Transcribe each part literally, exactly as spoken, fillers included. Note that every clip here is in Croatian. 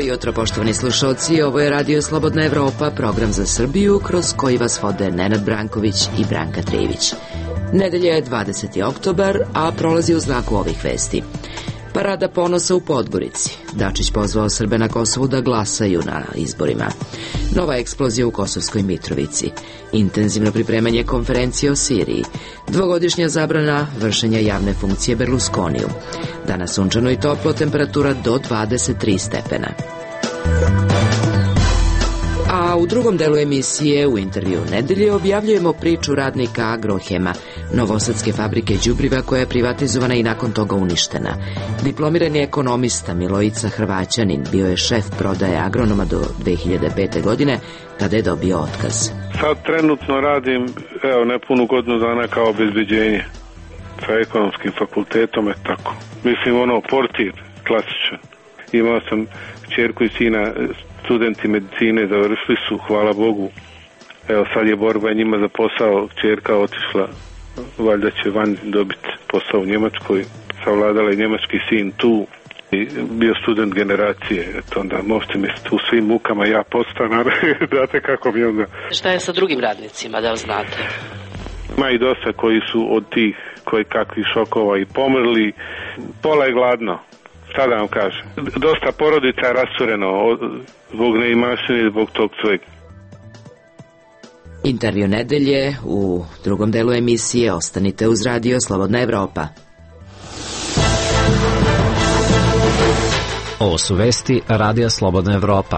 jutro, poštovani slušalci, ovo je Radio Slobodna Evropa, program za Srbiju, kroz koji vas vode Nenad Branković i Branka Trivić. Nedelja je dvadeseti oktobar, a prolazi u znaku ovih vesti. Parada ponosa u Podgorici. Dačić pozvao Srbe na Kosovu da glasaju na izborima. Nova eksplozija u Kosovskoj Mitrovici. Intenzivno pripremanje konferencije o Siriji. Dvogodišnja zabrana vršenja javne funkcije Berlusconiju. Danas sunčano i toplo, temperatura do dvadeset tri stepena. A u drugom delu emisije u intervju nedelje objavljujemo priču radnika Agrohema, novosadske fabrike đubriva koja je privatizovana i nakon toga uništena. Diplomirani ekonomista Milojica Hrvaćanin bio je šef prodaje agronoma do dve hiljade pete. godine, kada je dobio otkaz. Sad trenutno radim, evo, nepunu godinu dana kao obezbeđenje sa ekonomskim fakultetom, je tako. Mislim, ono, portir, klasičan. Imao sam kćerku i sina, studenti medicine, završili su, hvala Bogu. Evo, sad je borba njima za posao, kćerka otišla, valjda će van dobiti posao u Njemačkoj, savladala je njemački sin tu i bio student generacije, eto onda možete misliti u svim mukama ja postanar, znate kako mi onda. Šta je sa drugim radnicima, da znate? Ima i dosta koji su od tih koji kakvih šokova i pomrli, pola je gladno. Šta da vam kažem? Dosta porodica je rastureno zbog neimaštine, zbog tog svega. Intervju nedelje u drugom delu emisije. Ostanite uz Radio Slobodna Evropa. Ovo su vesti Radija Slobodna Evropa.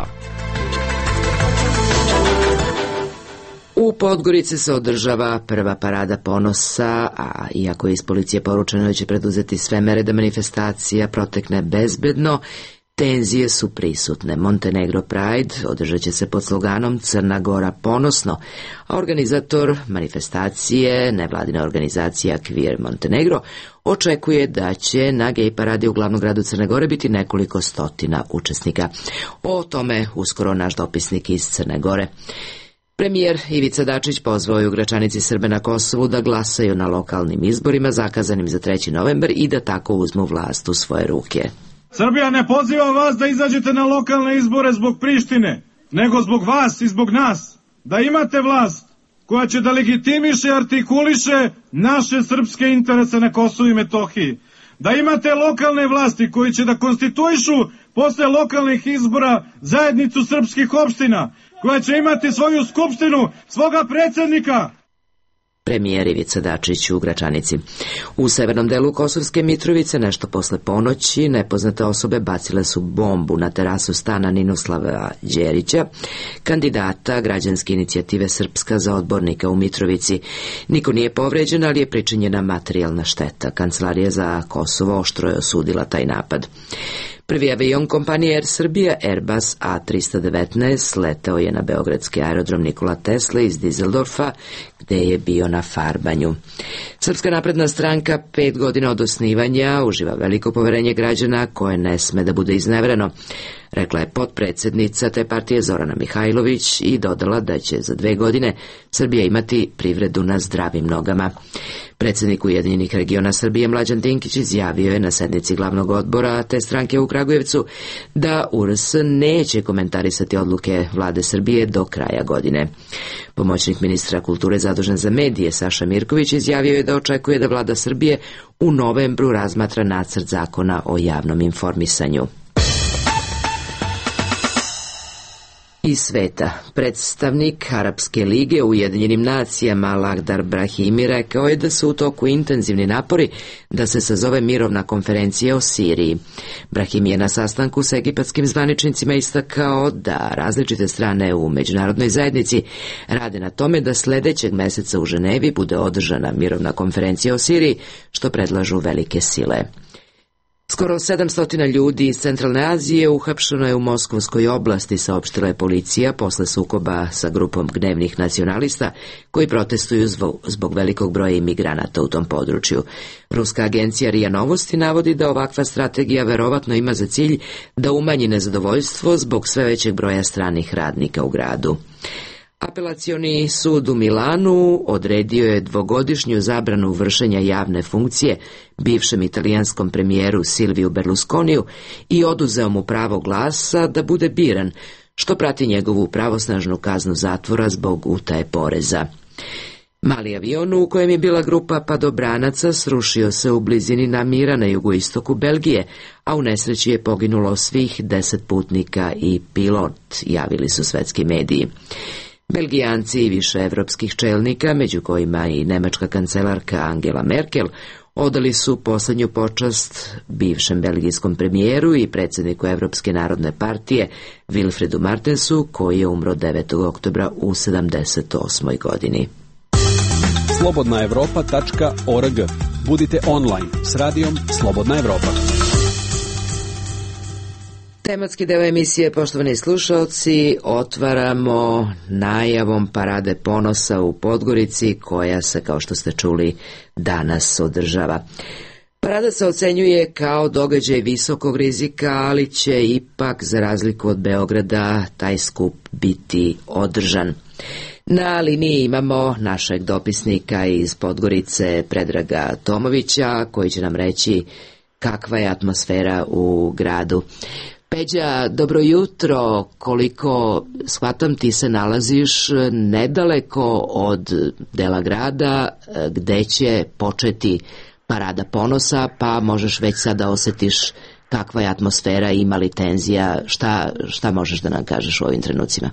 U Podgorici se održava prva parada ponosa, a iako je iz policije poručeno da će preduzeti sve mere da manifestacija protekne bezbedno, tenzije su prisutne. Montenegro Pride održat će se pod sloganom Crna Gora ponosno, a organizator manifestacije, nevladina organizacija Queer Montenegro, očekuje da će na gej paradi u glavnom gradu Crne Gore biti nekoliko stotina učesnika. O tome uskoro naš dopisnik iz Crne Gore. Premijer Ivica Dačić pozvao je u Gračanici Srbe na Kosovu da glasaju na lokalnim izborima zakazanim za treći novembar i da tako uzmu vlast u svoje ruke. Srbija ne poziva vas da izađete na lokalne izbore zbog Prištine, nego zbog vas i zbog nas. Da imate vlast koja će da legitimiše i artikuliše naše srpske interese na Kosovu i Metohiji. Da imate lokalne vlasti koji će da konstituišu posle lokalnih izbora zajednicu srpskih opština, koja će imati svoju skupštinu, svoga predsjednika. Premijer Ivica Dačić u Gračanici. U severnom delu Kosovske Mitrovice, nešto posle ponoći, nepoznate osobe bacile su bombu na terasu stana Ninoslava Đerića, kandidata građanske inicijative Srpska za odbornika u Mitrovici. Niko nije povređen, ali je pričinjena materijalna šteta. Kancelarija za Kosovo oštro je osudila taj napad. Prvi avion kompanije Air Srbija Airbus A trista devetnaest leteo je na beogradski aerodrom Nikola Tesla iz Dizeldorfa, gde je bio na farbanju. Srpska napredna stranka pet godina od osnivanja uživa veliko poverenje građana koje ne sme da bude iznevereno, rekla je potpredsednica te partije Zorana Mihajlović i dodala da će za dve godine Srbija imati privredu na zdravim nogama. Predsjednik Ujedinjenih regiona Srbije Mlađan Dinkić izjavio je na sednici glavnog odbora te stranke u Kragujevcu da U R S neće komentarisati odluke vlade Srbije do kraja godine. Pomoćnik ministra kulture zadužen za medije Saša Mirković izjavio je da očekuje da vlada Srbije u novembru razmatra nacrt zakona o javnom informisanju. Iz sveta. Predstavnik Arapske lige u Ujedinjenim nacijama Lakhdar Brahimi rekao je da su u toku intenzivni napori da se sazove mirovna konferencija o Siriji. Brahimi je na sastanku sa egipatskim zvaničnicima istakao da različite strane u međunarodnoj zajednici rade na tome da sledećeg meseca u Ženevi bude održana mirovna konferencija o Siriji, što predlažu velike sile. Skoro sedamsto ljudi iz Centralne Azije uhapšeno je u Moskovskoj oblasti, saopštila je policija posle sukoba sa grupom gnevnih nacionalista koji protestuju zbog velikog broja imigranata u tom području. Ruska agencija R I A Novosti navodi da ovakva strategija verovatno ima za cilj da umanji nezadovoljstvo zbog sve većeg broja stranih radnika u gradu. Apelacioni sud u Milanu odredio je dvogodišnju zabranu vršenja javne funkcije bivšem italijanskom premijeru Silviju Berlusconiju i oduzeo mu pravo glasa da bude biran, što prati njegovu pravosnažnu kaznu zatvora zbog utaje poreza. Mali avion u kojem je bila grupa padobranaca srušio se u blizini Namira na jugoistoku Belgije, a u nesreći je poginulo svih deset putnika i pilot, javili su svetski mediji. Belgijanci i više evropskih čelnika, među kojima i nemačka kancelarka Angela Merkel, odali su posljednju počast bivšem belgijskom premijeru i predsjedniku Evropske narodne partije Wilfredu Martensu, koji je umro devetog oktobra u sedamdeset osmoj godini. slobodna evropa tačka org. Budite online s radijom Slobodna Evropa. Tematski deo emisije, poštovani slušalci, otvaramo najavom Parade ponosa u Podgorici, koja se, kao što ste čuli, danas održava. Parada se ocenjuje kao događaj visokog rizika, ali će ipak, za razliku od Beograda, taj skup biti održan. Na liniji imamo našeg dopisnika iz Podgorice, Predraga Tomovića, koji će nam reći kakva je atmosfera u gradu. Peđa, dobro jutro. Koliko shvatam, ti se nalaziš nedaleko od dela grada gde će početi Parada ponosa, pa možeš već sada osjetiš kakva je atmosfera, ima li tenzija, šta, šta možeš da nam kažeš u ovim trenucima?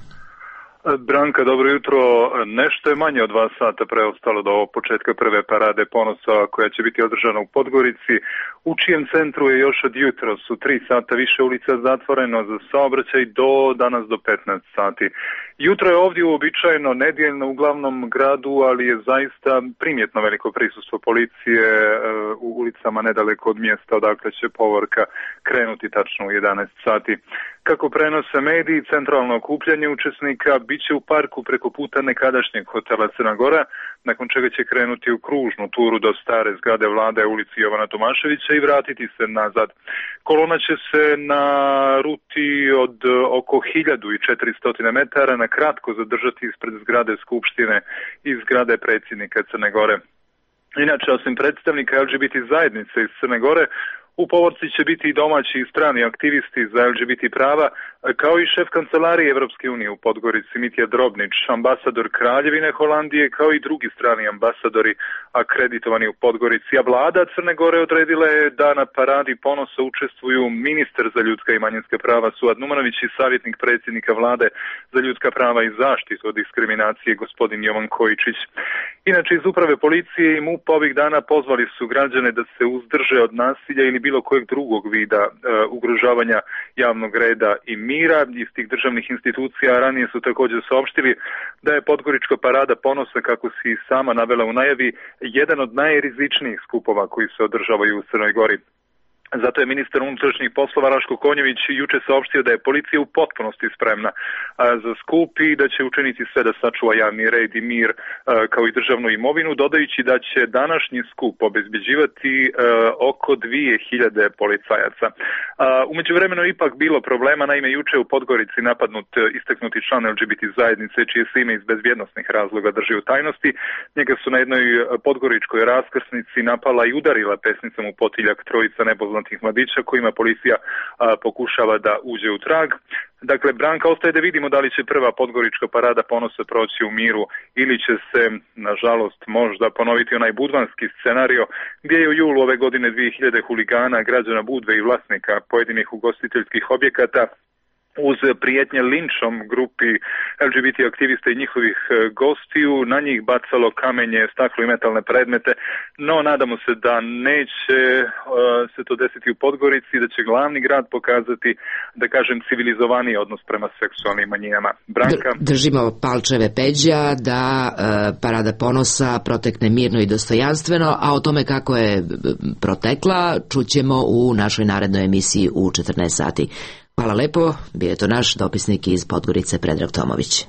Branka, dobro jutro. Nešto je manje od dva sata preostalo do početka prve Parade ponosa koja će biti održana u Podgorici, u čijem centru je još od jutra su tri sata više ulica zatvoreno za saobraćaj do danas do petnaest sati. Jutro je ovdje uobičajeno nedjeljno u glavnom gradu, ali je zaista primjetno veliko prisustvo policije u ulicama nedaleko od mjesta odakle će povorka krenuti tačno u jedanaest sati. Kako prenose mediji, centralno okupljanje učesnika bit će u parku preko puta nekadašnjeg hotela Crna Gora, nakon čega će krenuti u kružnu turu do stare zgrade vlade ulici Jovana Tomaševića i vratiti se nazad. Kolona će se na ruti od oko hiljadu četiristo metara na kratko zadržati ispred zgrade Skupštine i zgrade predsjednika Crne Gore. Inače, osim predstavnika L G B T zajednice iz Crne Gore, u povorci će biti i domaći i strani aktivisti za L G B T prava, kao i šef kancelarije Evropske unije u Podgorici Mitja Drobnić, ambasador Kraljevine Holandije, kao i drugi strani ambasadori akreditovani u Podgorici. A vlada Crne Gore odredila je da na Paradi ponosa učestvuju ministar za ljudska i manjinska prava Suad Numanović i savjetnik predsjednika vlade za ljudska prava i zaštitu od diskriminacije gospodin Jovan Kojičić. Inače, iz uprave policije i MUP ovih dana pozvali su građane da se uzdrže od nasilja ili bilo kojeg drugog vida uh, ugrožavanja javnog reda i mira. Iz tih državnih institucija ranije su također saopštili da je Podgorička Parada ponosa, kako si sama navela u najavi, jedan od najrizičnijih skupova koji se održavaju u Crnoj Gori. Zato je ministar unutrašnjih poslova Raško Konjević juče saopštio da je policija u potpunosti spremna a, za skup i da će učiniti sve da sačuva javni red i mir a, kao i državnu imovinu, dodajući da će današnji skup obezbeđivati a, oko dvije hiljade policajaca. A, umeđu vremenu je ipak bilo problema, naime juče u Podgorici napadnut istaknuti član L G B T zajednice, čije se ime iz bezbjednosnih razloga drži u tajnosti. Njega su na jednoj podgoričkoj raskrsnici napala i udarila pesnicom u potiljak trojica nepoznatih mladića kojima policija a, pokušava da uđe u trag. Dakle, Branka, ostaje da vidimo da li će prva Podgorička Parada ponosa proći u miru ili će se, nažalost, možda ponoviti onaj budvanski scenario gdje je u julu ove godine dvije hiljade huligana, građana Budve i vlasnika pojedinih ugostiteljskih objekata uz prijetnje linčom grupi L G B T aktivista i njihovih gostiju na njih bacalo kamenje, staklo i metalne predmete, no nadamo se da neće uh, se to desiti u Podgorici, da će glavni grad pokazati, da kažem, civilizovaniji odnos prema seksualnim manjinama. Branka? Držimo palčeve, Peđa, da uh, Parada ponosa protekne mirno i dostojanstveno, a o tome kako je protekla čućemo u našoj narednoj emisiji u četrnaest sati. Hvala lepo, bio je to naš dopisnik iz Podgorice Predrag Tomović.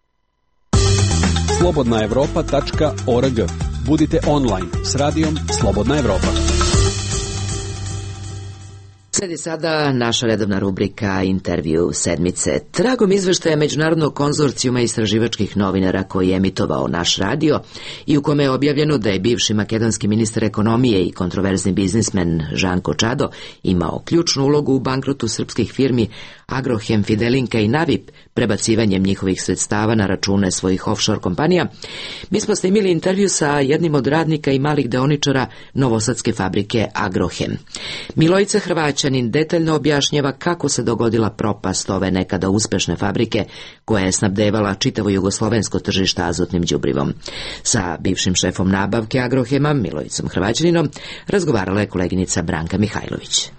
slobodna evropa tačka org. Budite online s radijom Slobodna Evropa. Sledi sada naša redovna rubrika Intervju sedmice. Tragom izveštaja Međunarodnog konzorcijuma istraživačkih novinara koji je emitovao naš radio i u kome je objavljeno da je bivši makedonski ministar ekonomije i kontroverzni biznismen Žanko Čado imao ključnu ulogu u bankrotu srpskih firmi Agrohem, Fidelinka i Navip, prebacivanjem njihovih sredstava na račune svojih offshore kompanija, mi smo snimili intervju sa jednim od radnika i malih deoničara novosadske fabrike Agrohem. Milojica Hrvaćanin detaljno objašnjava kako se dogodila propast ove nekada uspešne fabrike koja je snabdevala čitavo jugoslovensko tržište azotnim đubrivom. Sa bivšim šefom nabavke Agrohema, Milojicom Hrvaćaninom, razgovarala je koleginica Branka Mihajlović.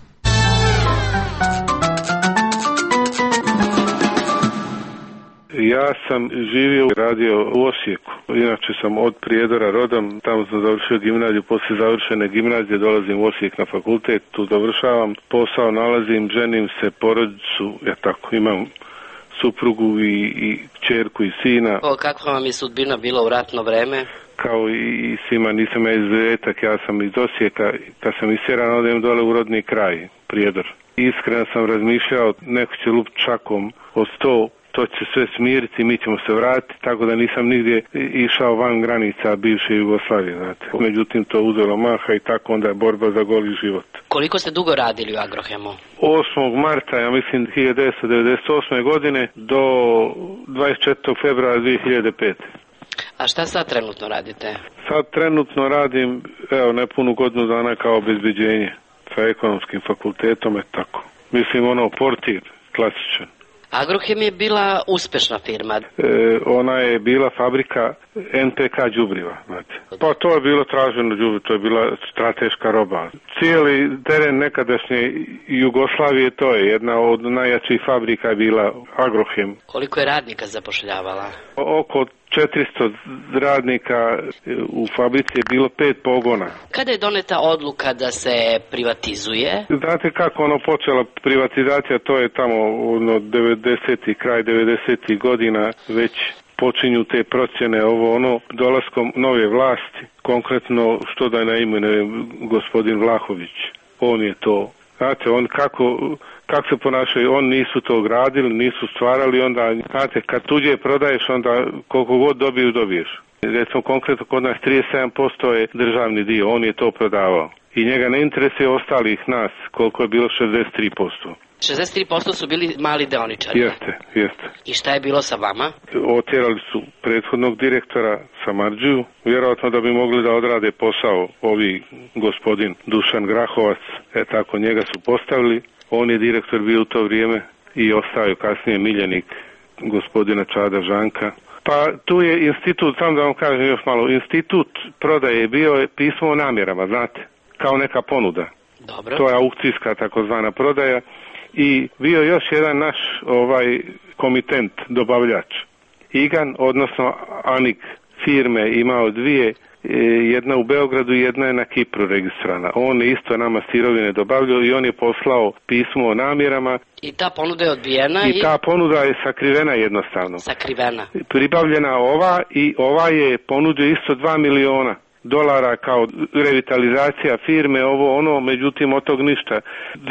Ja sam živio i radio u Osijeku. Inače sam od Prijedora rodom, tamo sam završio gimnaziju, poslije završene gimnazije dolazim u Osijek na fakultet, tu završavam, posao nalazim, ženim se, porodicu, ja tako, imam suprugu i, i kćerku i sina. O, kakva vam je sudbina bila u ratno vreme? Kao i svima, nisam ja izuzetak, ja sam iz Osijeka, kad sam isjeran odem dole u rodni kraj, Prijedor. Iskreno sam razmišljao, neko će lup čakom o sto, to će sve smiriti, mi ćemo se vratiti, tako da nisam nigdje išao van granica bivše Jugoslavije, znate. Međutim, to uzelo maha i tako onda je borba za goli život. Koliko ste dugo radili u Agrohemu? osmog marta, ja mislim, hiljadu devetsto devedeset osme godine do dvadeset četvrtog februara dvije hiljade pete. A šta sad trenutno radite? Sad trenutno radim, evo, nepunu godinu dana kao obezbeđenje sa ekonomskim fakultetom, je tako. Mislim, ono, portir, klasičan. Agrohem je bila uspešna firma. E, ona je bila fabrika en pe ka đubriva, znate. Pa to je bilo traženo đubrivo, to je bila strateška roba. Cijeli teren nekadašnje Jugoslavije, to je jedna od najjačih fabrika je bila Agrohem. Koliko je radnika zapošljavala? Oko četiristo radnika u fabrici je bilo pet pogona. Kada je doneta odluka da se privatizuje? Znate kako ono počela privatizacija, to je tamo ono devedesetih, kraj devedesetih godina već počinju te procjene, ovo ono, dolaskom nove vlasti, konkretno što da ne imenuje gospodin Vlahović. On je to, znate, on kako... kako se ponašaju, on nisu to gradili, nisu stvarali, onda, znate, kad tuđe prodaješ, onda koliko god dobiju, dobiješ. Recimo, konkretno kod nas trideset sedam posto je državni dio, on je to prodavao. I njega ne interesuje ostalih nas, koliko je bilo šezdeset tri posto. šezdeset tri posto su bili mali deoničari? Jeste, jeste. I šta je bilo sa vama? Otjerali su prethodnog direktora Samardžiju, vjerojatno da bi mogli da odrade posao ovi gospodin Dušan Grahovac, e tako njega su postavili. On je direktor bio u to vrijeme i ostao je kasnije miljenik gospodina Čada Žanka. Pa tu je institut, sam da vam kažem još malo, institut prodaje bio je pismo o namjerama, znate, kao neka ponuda. Dobro. To je aukcijska takozvana prodaja i bio još jedan naš ovaj komitent, dobavljač. Igan, odnosno Anik firme imao dvije, jedna u Beogradu i jedna je na Kipru registrana. On je isto nama sirovine dobavljao i on je poslao pismo o namjerama. I ta ponuda je odbijena? I, i ta ponuda je sakrivena jednostavno. Sakrivena. Pribavljena ova i ova je ponudio isto dva miliona dolara kao revitalizacija firme, ovo ono, međutim od tog ništa.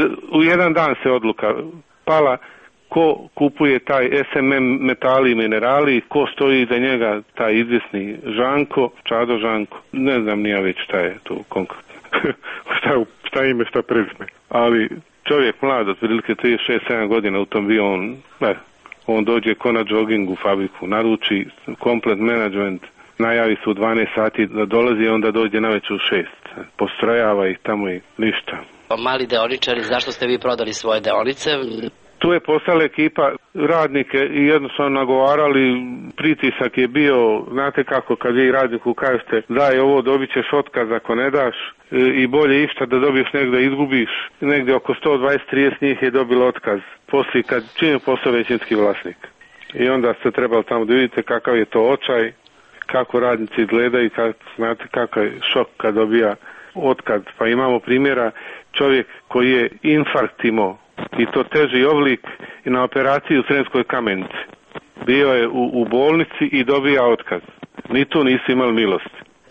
U jedan dan se odluka pala. Ko kupuje taj es em em metali i minerali, ko stoji iza njega, taj izvjesni Žanko, Čado Žanko. Ne znam nija već šta je to konkretno. šta, šta ime, šta prezime. Ali čovjek mlad, otprilike trideset šest sedam godina u tom bio on, ne, on dođe ko na jogging u fabriku, naruči komplet management, najavi se u dvanaest sati da dolazi, onda dođe navečer u šest. Postrojava ih tamo i ništa. Pa mali deoničari, zašto ste vi prodali svoje deonice? Tu je postala ekipa radnike i jednostavno nagovarali, pritisak je bio, znate kako, kad vi radniku kažete daj ovo, dobit ćeš otkaz ako ne daš i bolje išta da dobiješ negdje izgubiš. Negdje oko sto dvadeset trideset njih je dobilo otkaz, poslije kad čim je postao većinski vlasnik. I onda ste trebali tamo da vidite kakav je to očaj, kako radnici izgledaju, kako, znate kakav je šok kad dobija otkaz. Pa imamo primjera čovjek koji je infarkt imao, i to teži oblik i na operaciji u Sremskoj Kamenici. Bio je u, u bolnici i dobija otkaz. Ni tu nisu imali milosti.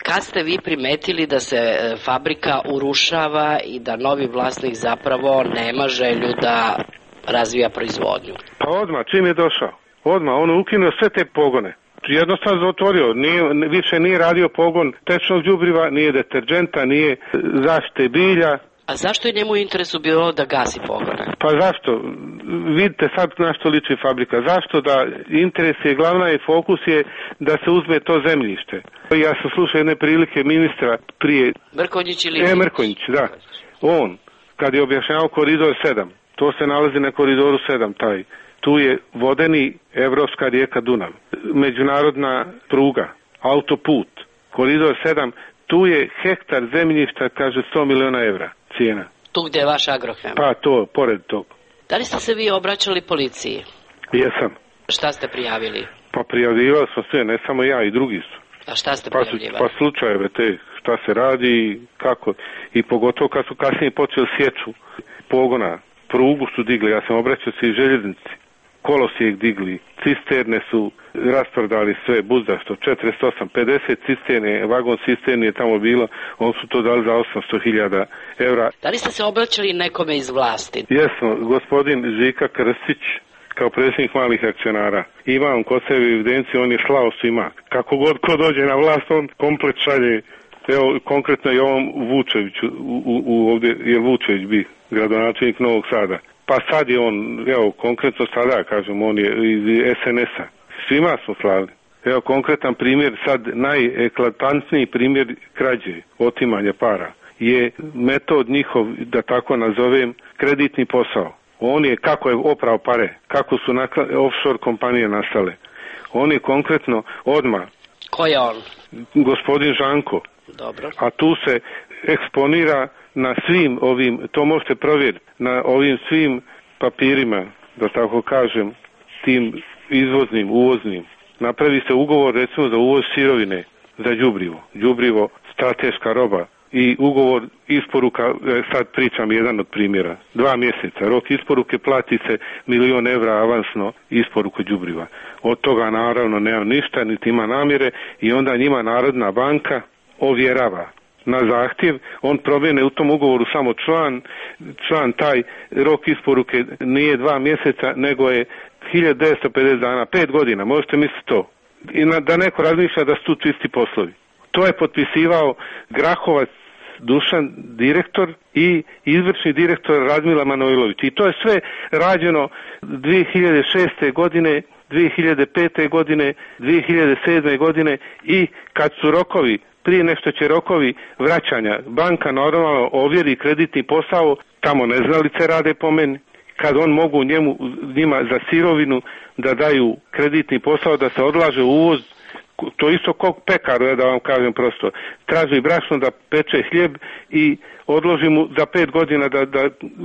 kad ste vi primetili da se fabrika urušava i da novi vlasnik zapravo nema želju da razvija proizvodnju? Pa odmah, čim je došao. Odmah, on ukinuo sve te pogone. Jednostavno zatvorio, nije, više nije radio pogon tečnog đubriva, nije deterđenta, nije zaštite bilja. A zašto je njemu u interesu bilo da gasi pogone? Pa zašto? Vidite sad na što liči fabrika. Zašto? Da interes je, glavna je fokus je da se uzme to zemljište. Ja sam slušao jedne prilike ministra prije... Mrkonjić ili... E, Mrkonjić, da. On, kad je objašnjavao koridor sedam, to se nalazi na koridoru sedam, taj. Tu je vodeni evropska rijeka Dunav, međunarodna pruga, autoput, koridor sedam, tu je hektar zemljišta, kaže sto miliona evra cijena. Tu gdje je vaš Agrochem? Pa to, pored tog. Da li ste se vi obraćali policiji? Jesam. Šta ste prijavili? Pa prijavljivao sam sve, ne samo ja, i drugi su. A šta ste pa prijavljivali? Pa slučajeve te, šta se radi i kako. I pogotovo kad su kasnije počeli sječu pogona, prugu su digli, ja sam obraćao se i željeznici. Kolosijek digli, cisterne su rasprodali sve, buzdašto, četrdeset osam, pedeset cisterne, vagon cisterni je tamo bilo, oni su to dali za osamsto hiljada evra. Da li ste se obraćali nekome iz vlasti? Jesmo, gospodin Žika Krstić, kao predsjednik malih akcionara. Ima on kod sebe evidenciju, on je slao svima. Kako god ko dođe na vlast, on komplet šalje, evo konkretno i ovom Vučeviću, u, u, u ovdje je Vučević bi, gradonačelnik Novog Sada. Pa sad je on, evo, konkretno sada, kažem, on je iz es en es a. Svima smo slali. Evo, konkretan primjer, sad najeklatantniji primjer krađe, otimanja para, je metod njihov, da tako nazovem, kreditni posao. On je, kako je oprao pare, kako su nakla, offshore kompanije nastale. On je konkretno odmah. Ko je on? Gospodin Žanko. Dobro. A tu se eksponira na svim ovim, to možete provjeriti, na ovim svim papirima, da tako kažem, tim izvoznim, uvoznim. Napravi se ugovor recimo za uvoz sirovine, za đubrivo, đubrivo, strateška roba i ugovor isporuka, sad pričam jedan od primjera, dva mjeseca, rok isporuke, plati se milion evra avansno isporuku đubriva. Od toga naravno nema ništa, niti ima namjere i onda njima Narodna banka ovjerava na zahtjev, on promijene u tom ugovoru samo član, član taj rok isporuke nije dva mjeseca, nego je hiljadu devetsto pedeset dana, pet godina, možete misliti to. I na, da neko razmišlja da su tu čisti poslovi. To je potpisivao Grahovac Dušan, direktor, i izvršni direktor Radmila Manojlović. I to je sve rađeno dvije hiljade šeste. godine, dvije hiljade pete. godine, dvije hiljade sedme. godine i kad su rokovi, prije nešto će rokovi vraćanja, banka normalno ovjeri kreditni posao, tamo neznalice rade po meni, kad on mogu njemu, njima za sirovinu da daju kreditni posao, da se odlaže uvoz, to isto kog pekar, da vam kažem prosto, traži brašno da peče hljeb i odloži mu za pet godina da, da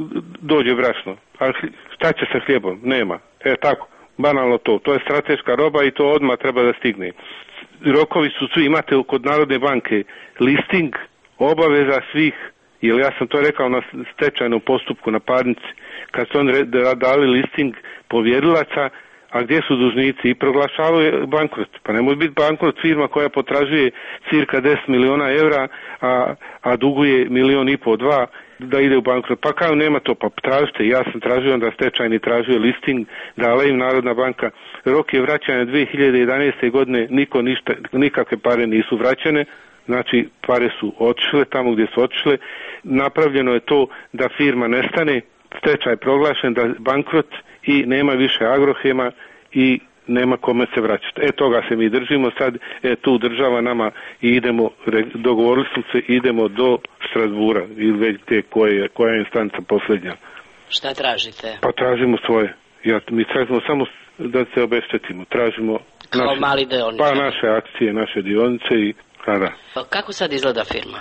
dođe brašno. A šta će sa hljebom? Nema. E tako, banalno to. To je strateška roba i to odmah treba da stigne. Rokovi su svi, imate kod Narodne banke listing, obaveza svih, jer ja sam to rekao na stečajnom postupku na parnici, kad su oni dali listing povjerilaca, a gdje su dužnici, i proglašavaju bankrot. Pa ne može biti bankrot firma koja potražuje cirka deset miliona evra, a, a duguje milion i po, dva, da ide u bankrot. Pa kao nema to, pa tražite. Ja sam tražio, onda stečajni tražio listing, dala im Narodna banka. Rok je vraćanja dvije hiljade jedanaeste. godine, niko ništa, nikakve pare nisu vraćene, znači pare su otišle tamo gdje su otišle. Napravljeno je to da firma nestane, stečaj proglašen, da bankrot i nema više Agrohema i nema kome se vraćati. E toga se mi držimo sad, e tu država nama i idemo, dogovorili smo se, idemo do Strasbura ili već te koje, koja je instanca posljednja. Šta tražite? Pa tražimo svoje. Ja, mi tražimo samo da se obeštetimo. Tražimo kao naše, mali dionice. Pa naše akcije, naše dionice i kada. Kako sad izgleda firma?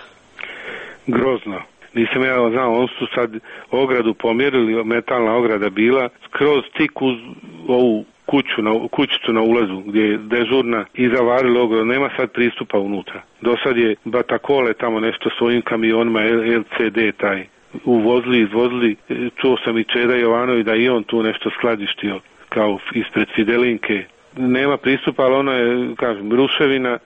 Grozno. Nisam ja znao, on su sad ogradu pomjerili, metalna ograda bila, skroz tik uz ovu kuću, na, kućicu na ulazu gdje je dežurna i zavarili ogradu, nema sad pristupa unutra. Do sad je Batakole tamo nešto svojim kamionima, el ce de taj, uvozili, izvozili, čuo sam i Čeda Jovanović da i on tu nešto skladištio, kao ispred Fidelinke. Nema pristupa, ali ona je, kažem, ruševina,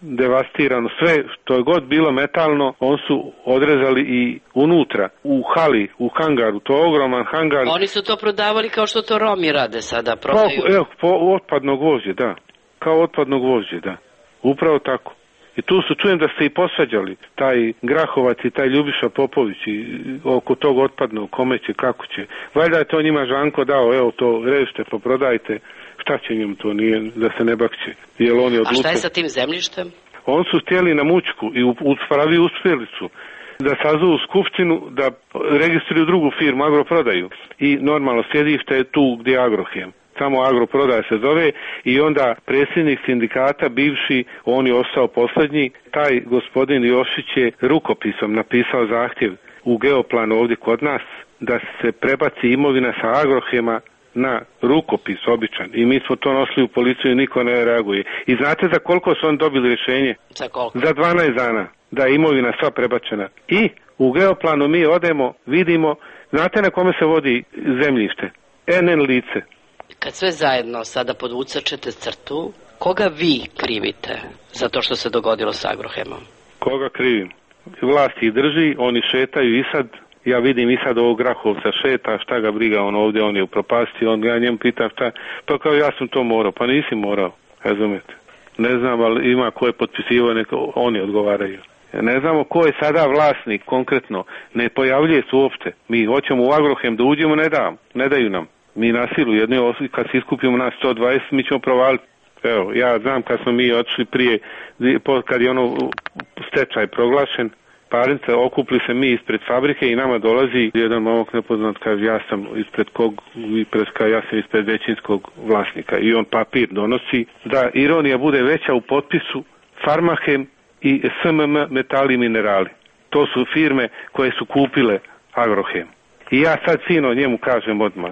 devastirano, sve što je god bilo metalno, on su odrezali i unutra, u hali, u hangaru, to je ogroman hangar. Oni su to prodavali kao što to Romi rade sada, prodaju. Pa, evo, po otpadno gvožđe, da. Kao otpadno gvožđe, da. Upravo tako. I tu su, čujem da ste i posvađali, taj Grahovac i taj Ljubiša Popović i oko tog otpadnog, kome će, kako će. Valjda je to njima Žanko dao, evo to režite, poprodajte, šta će njim to, nije, da se ne bakće. Jel oni odluče. A šta je sa tim zemljištem? On su htjeli na mučku i uspravi uspjeli su da sazovu skupštinu, da registruju drugu firmu, Agroprodaju. I normalno sjedište je tu gdje je Agrohem. Samo Agroprodaja se zove i onda predsjednik sindikata, bivši, on je ostao posljednji, taj gospodin Jošić je rukopisom napisao zahtjev u Geoplanu ovdje kod nas da se prebaci imovina sa Agrohema na rukopis običan. I mi smo to nosili u policiju i niko ne reaguje. I znate za koliko su oni dobili rješenje? Za koliko? Za dvanaest dana, da je imovina sva prebačena. I u Geoplanu mi odemo, vidimo, znate na kome se vodi zemljište? en en lice. Kad sve zajedno sada podvucačete crtu, koga vi krivite za to što se dogodilo s Agrohemom? Koga krivim? Vlast ih drži, oni šetaju i sad, ja vidim i sad ovog Grahovca šeta, šta ga briga, on ovdje, on je u propasti, on, ja njemu pitam šta, pa kao ja sam to morao, pa nisi morao, razumijete? Ne znam, ali ima ko je potpisivao, neko, oni odgovaraju. Ne znamo ko je sada vlasnik konkretno, ne pojavljuje se uopšte. Mi hoćemo u Agrohem da uđemo, ne dam, ne daju nam. Mi na silu jedne osli, kad se iskupimo na sto dvadeset, mi ćemo provaliti. Evo, ja znam kad smo mi otišli prije, kad je ono stečaj proglašen, parnice, okupili se mi ispred fabrike i nama dolazi jedan momak nepoznat, kaže ja sam ispred kog, ispred, ja sam ispred većinskog vlasnika i on papir donosi da ironija bude veća u potpisu Farmahem i es em em Metali i Minerali. To su firme koje su kupile Agrohem. I ja sad fino njemu kažem odmah,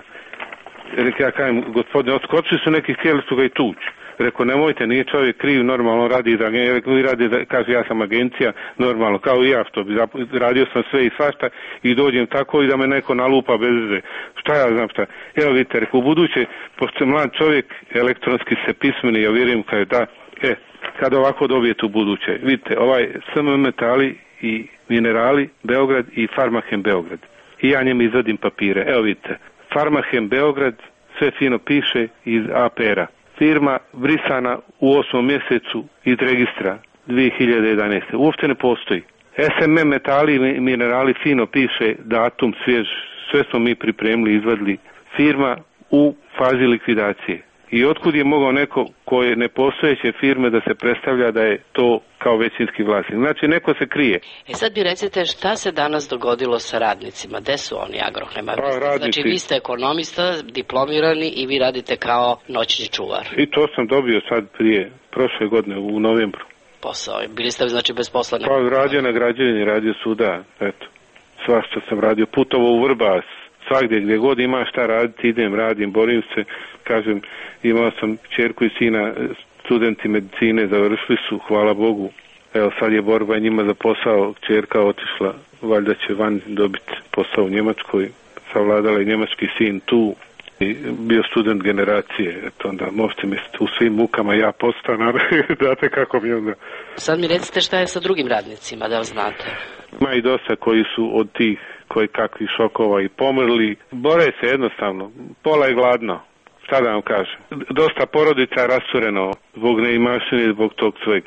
ja kažem, gospodine, odskočili su neki, htjeli su ga i tući. Rekao, nemojte, nije čovjek kriv, normalno radi za radi da, kaže, ja sam agencija, normalno, kao i ja, što bi radio sam sve i svašta i dođem tako i da me neko nalupa bez veze. Šta ja znam šta? Evo vidite, rekao, u buduće, pošto mlad čovjek elektronski se pismeni, ja vjerujem, kaže, da, e, kad ovako dobijete u buduće, vidite, ovaj es em em Metali i Minerali Beograd i Farmahem Beograd. I ja njem izvadim papire, evo vidite, Farmahem Beograd, sve fino piše iz a pe er a. Firma brisana u osmom mjesecu iz registra dvije hiljade jedanaeste. Uopšte ne postoji. es em em Metali i Minerali fino piše datum svjež. Sve smo mi pripremili, izvadili. Firma u fazi likvidacije. I otkud je mogao neko koje nepostojeće firme da se predstavlja da je to kao većinski vlasnik. Znači neko se krije. E sad mi recite šta se danas dogodilo sa radnicima? Gde su oni Agrohema? Pa, znači vi ste ekonomista, diplomirani i vi radite kao noćni čuvar. I to sam dobio sad prije prošle godine u novembru. Posao. Bili ste znači bez posla? Pa radio na građevini, radio suda, eto. Svašta sam radio, putovo u Vrbas. Svagdje gdje god ima šta raditi, idem, radim, borim se, kažem, imao sam čerku i sina, studenti medicine, završili su, hvala Bogu, evo sad je borba njima za posao, čerka otišla, valjda će van dobiti posao u Njemačkoj, savladala je njemački sin tu, i bio student generacije, eto onda možete misliti u svim mukama ja postanar, znate kako mi onda. Sad mi recite šta je sa drugim radnicima, da li znate? Ima i dosta koji su od tih koji kakvih šokova i pomrli, bore se jednostavno, pola je gladno, šta da vam kažem. Dosta porodica je rastureno zbog neimaštine i zbog tog svega.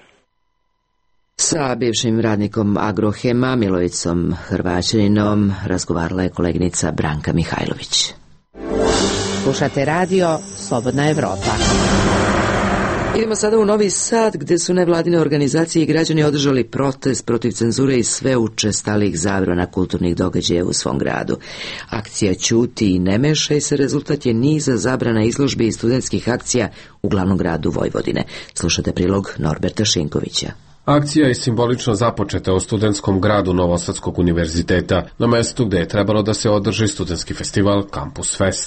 Sa bivšim radnikom Agrohema Milovicom Hrvaćaninom razgovarala je koleginica Branka Mihajlović. Slušate radio Slobodna Evropa. Idemo sada u Novi Sad, gdje su nevladine organizacije i građani održali protest protiv cenzure i sve učestalih zabrana kulturnih događaja u svom gradu. Akcija Ćuti i ne mešaj se rezultat je niza zabrana izložbi i studentskih akcija u glavnom gradu Vojvodine. Slušate prilog Norberta Šinkovića. Akcija je simbolično započeta u studentskom gradu Novosadskog univerziteta, na mjestu gdje je trebalo da se održi studentski festival Campus Fest.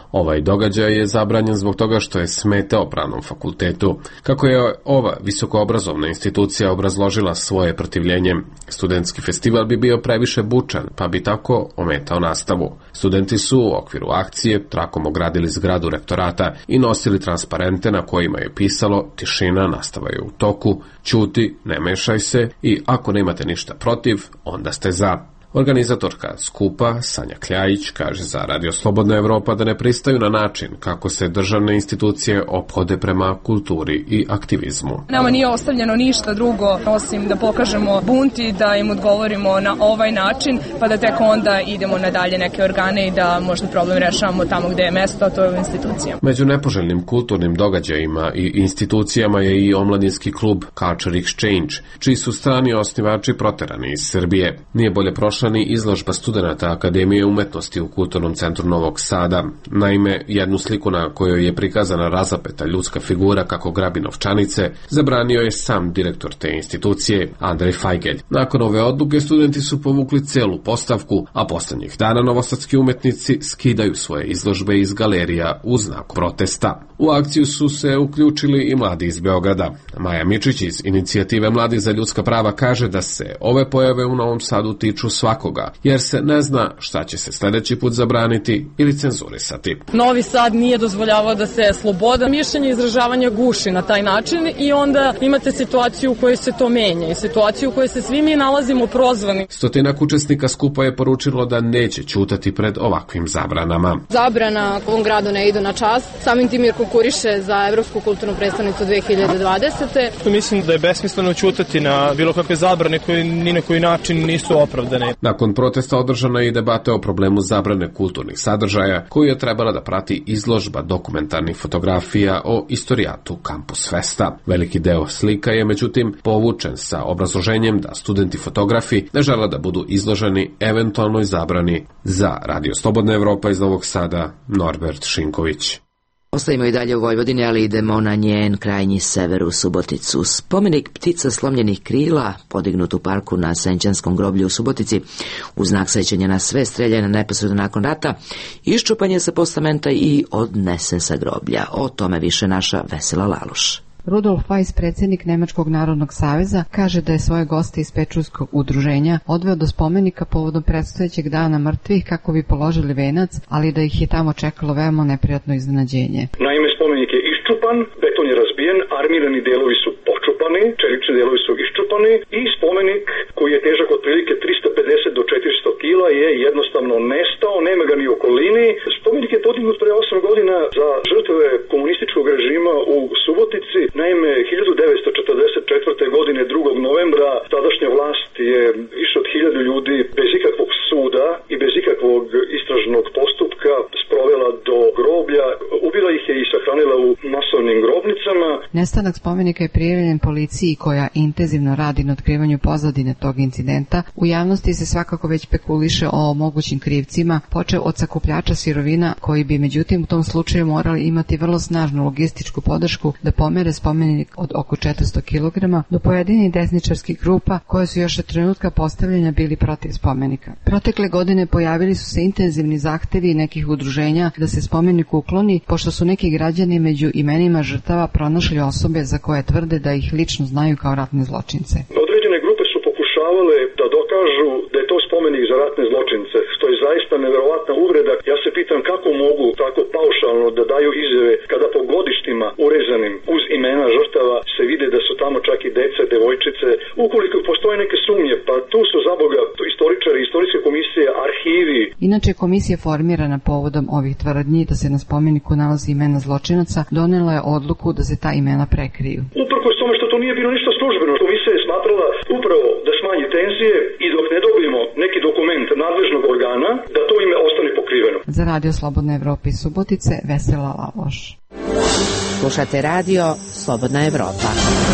Ovaj događaj je zabranjen zbog toga što je smetao Pravnom fakultetu. Kako je ova visokoobrazovna institucija obrazložila svoje protivljenje, studentski festival bi bio previše bučan, pa bi tako ometao nastavu. Studenti su u okviru akcije trakom ogradili zgradu rektorata i nosili transparente na kojima je pisalo tišina, nastava je u toku, ćuti, ne mešaj se i ako nemate ništa protiv, onda ste za. Organizatorka skupa, Sanja Kljajić, kaže za Radio Slobodna Evropa da ne pristaju na način kako se državne institucije ophode prema kulturi i aktivizmu. Nama nije ostavljeno ništa drugo osim da pokažemo bunt i da im odgovorimo na ovaj način, pa da tek onda idemo na dalje neke organe i da možda problem rešavamo tamo gde je mesto, a to je u institucijama. Među nepoželjnim kulturnim događajima i institucijama je i omladinski klub Culture Exchange, čiji su strani osnivači proterani iz Srbije. Nije bolje prošla ni izložba studenata Akademije umetnosti u Kulturnom centru Novog Sada. Naime, jednu sliku na kojoj je prikazana razapeta ljudska figura kako grabi novčanice, zabranio je sam direktor te institucije, Andrej Fajgelj. Nakon ove odluke studenti su povukli celu postavku, a poslednjih dana novosadski umetnici skidaju svoje izložbe iz galerija u znak protesta. U akciju su se uključili i mladi iz Beograda. Maja Mičić iz Inicijative Mladi za ljudska prava kaže da se ove pojave u Novom Sadu tiču svakoga, jer se ne zna šta će se sledeći put zabraniti ili cenzurisati. Novi Sad nije dozvoljavao da se sloboda mišljenja i izražavanja guši na taj način i onda imate situaciju u kojoj se to menja i situaciju u kojoj se svi mi nalazimo prozvani. Stotinak učesnika skupa je poručilo da neće ćutati pred ovakvim zabranama. Zabrana ovom gradu ne idu na čast, samim tim jer konkuriše za Evropsku kulturnu predstavnicu dve hiljade dvadesete. Mislim da je besmisleno ćutati na bilo kakve zabrane koje ni na koji način nisu opravdane. Nakon protesta održana je i debata o problemu zabrane kulturnih sadržaja, koju je trebala da prati izložba dokumentarnih fotografija o istorijatu Campus Festa. Veliki deo slika je međutim povučen sa obrazloženjem da studenti fotografi ne žele da budu izloženi eventualnoj zabrani. Za Radio Slobodna Evropa iz Novog Sada, Norbert Šinković. Ostajemo i dalje u Vojvodini, ali idemo na njen krajnji sever u Suboticu. Spomenik ptica slomljenih krila, podignut u parku na Senćanskom groblju u Subotici, u znak sećanja na sve streljane neposredno nakon rata, iščupan je sa postamenta i odnesen sa groblja. O tome više naša Vesela Laluš. Rudolf Weiss, predsjednik Nemačkog narodnog saveza, kaže da je svoje goste iz Pečurskog udruženja odveo do spomenika povodom predstojećeg dana mrtvih kako bi položili venac, ali da ih je tamo čekalo veoma neprijatno iznenađenje. Naime, spomenik je iščupan, beton je razbijen, armirani delovi su počupani, čelični delovi su iščupani i spomenik koji je težak otprilike trista pedeset do četiristo kila je jednostavno nestao, nema ga ni u okolini. Spomenik je podignut pre osam godina za žrtve komunističkog režima u Subotici. Naime, hiljadu devetsto četrdeset četvrte. godine, drugog novembra, tadašnja vlast je više od hiljadu ljudi bez ikakvog suda i bez ikakvog istražnog postupka sprovela do groblja, ubila ih je i sahranila u masovnim grobnicama. Nestanak spomenika je prijavljen policiji koja intenzivno radi na otkrivanju pozadine tog incidenta. U javnosti se svakako već spekuliše o mogućim krivcima, počeo od sakupljača sirovina koji bi međutim u tom slučaju morali imati vrlo snažnu logističku podršku da pomere spomenik od oko četiristo kilograma do pojedinih desničarskih grupa koje su još od trenutka postavljanja bili protiv spomenika. Protekle godine pojavili su se intenzivni zahtevi nekih udruženja da se spomenik ukloni, pošto su neki građani među imenima žrtava pronašli osobe za koje tvrde da ih lično znaju kao ratne zločince. Određene grupe su pokušavale da dokažu da je to spomenik za ratne zločince, što je zaista neverovatna uvreda. Ja se pitam kako mogu tako paušalno da daju izjave kada po godištima urezanim uz imena žrtava se vide da su tamo čak i deca, devojčice. Ukoliko postoje neke sumnje, pa tu su za Boga istoričari, istorijske komisije, arhivi. Inače, komisija formirana povodom ovih tvrdnji da se na spomeniku nalazi imena zločinaca, donela je odluku da se ta imena prekriju. Uprkos tome što to nije bilo ništa službeno, komisija je smatrala upravo da smanji tenzije i dok ne dobijemo neki dokument nadležnog organa, da to ime ostane pokriveno. Za Radio Slobodna Evropa iz Subotice, Vesela Laloš. Slušate Radio Slobodna Evropa.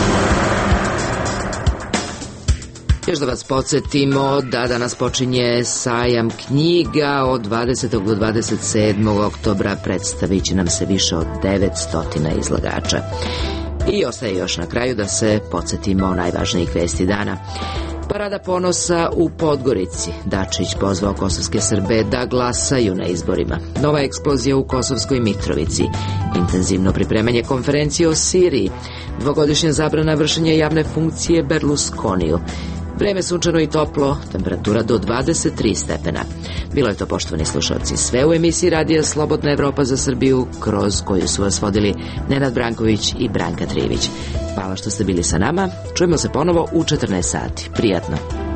Još da vas podsjetimo da danas počinje sajam knjiga od dvadesetog do dvadeset sedmog oktobra. Predstavit će nam se više od devetsto izlagača. I ostaje još na kraju da se podsjetimo najvažnijih vesti dana. Parada ponosa u Podgorici. Dačić pozvao kosovske Srbe da glasaju na izborima. Nova eksplozija u Kosovskoj Mitrovici. Intenzivno pripremanje konferencije o Siriji. Dvogodišnja zabrana vršenja javne funkcije Berlusconiju. Vreme sunčano i toplo, temperatura do dvadeset tri stepena. Bilo je to, poštovani slušalci, sve u emisiji Radija Slobodna Evropa za Srbiju, kroz koju su vas vodili Nenad Branković i Branka Trivić. Hvala što ste bili sa nama. Čujemo se ponovo u četrnaest sati. Prijatno.